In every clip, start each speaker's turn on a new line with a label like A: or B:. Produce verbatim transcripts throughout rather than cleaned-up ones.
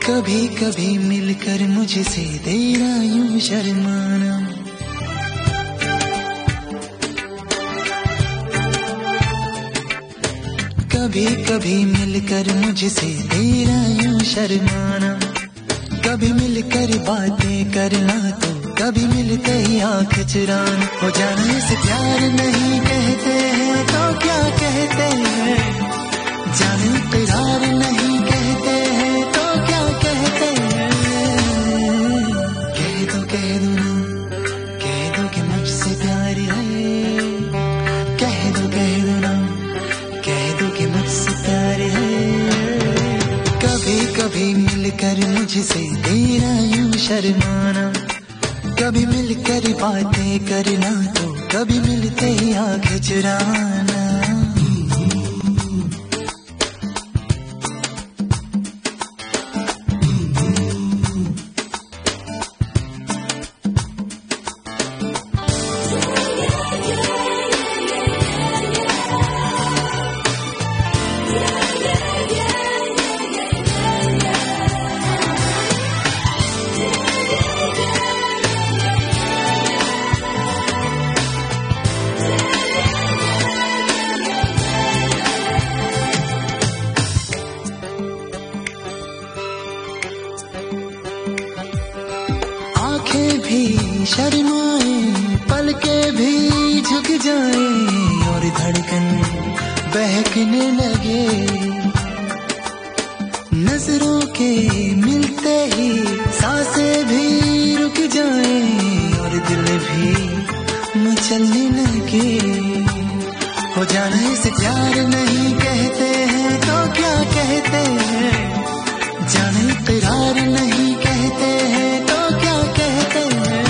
A: कभी कभी मिलकर मुझसे तेरा यूं शर्माना, कभी कभी मिलकर मुझसे तेरा यूं शर्माना, कभी मिलकर बातें करना तो कभी मिलते ही आँख चुराना। हो जाने से प्यार नहीं कहते हैं तो क्या कहते हैं, जाने इकरार नहीं कहते हैं तो क्या कहते हैं। कह दो कह दो ना, कह दो कि मुझसे प्यार है, कह दो कह दो ना, कह दो कि मुझसे प्यार है। कभी कभी मिलकर मुझसे तेरा यूं शर्माना, कभी मिलकर बातें करना तो कभी मिलते ही आँख चुराना। आँखें भी शर्माए, पलकें भी झुक जाए और धड़कन बहकने लगे। नजरों के मिलते ही सांसें भी रुक जाए और दिल भी मचलने लगे। हो जाने से प्यार नहीं कहते हैं तो क्या कहते हैं, जाने इकरार नहीं कहते हैं तो क्या कहते हैं।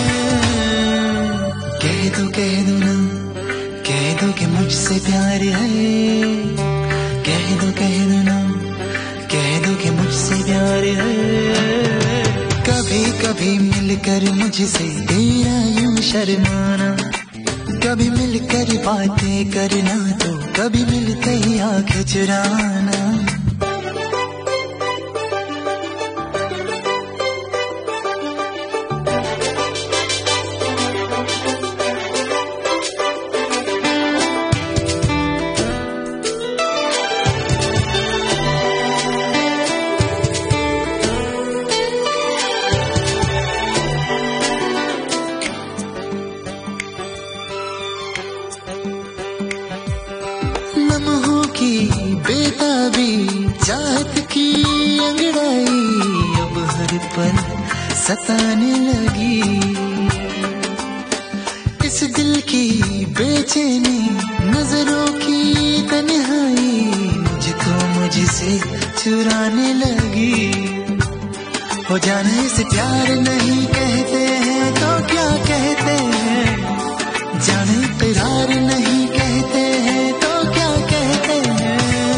A: कह दो कह दो ना, कह दो कि मुझसे प्यार है, कह दो कह दो ना, कह दो कि मुझसे प्यार है। कभी कभी मिलकर मुझसे तेरा यूं शर्माना, कभी मिलकर बातें करना तो कभी मिलते ही आँख चुराना। लम्हों की बेताबी, चाहत की अंगड़ाई अब हर पल सताने लगी। इस दिल की बेचैनी, नजरों की तन्हाई मुझको मुझसे चुराने लगी। हो जाने से प्यार नहीं कहते हैं तो क्या कहते हैं, जाने इकरार नहीं कहते हैं तो क्या कहते हैं।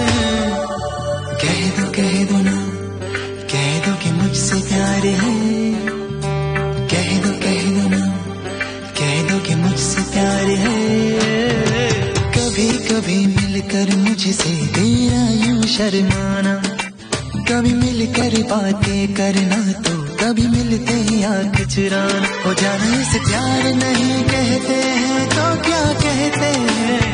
A: कह दो कह दो ना, कह दो कि मुझसे प्यार है, कह दो कह दो ना, कह दो कि मुझसे प्यार है। कभी कभी मिलकर मुझसे तेरा यूं शर्माना, कभी मिलकर बातें करना तो कभी मिलते ही आँख चुराना। हो जाने से प्यार नहीं कहते हैं तो क्या कहते हैं,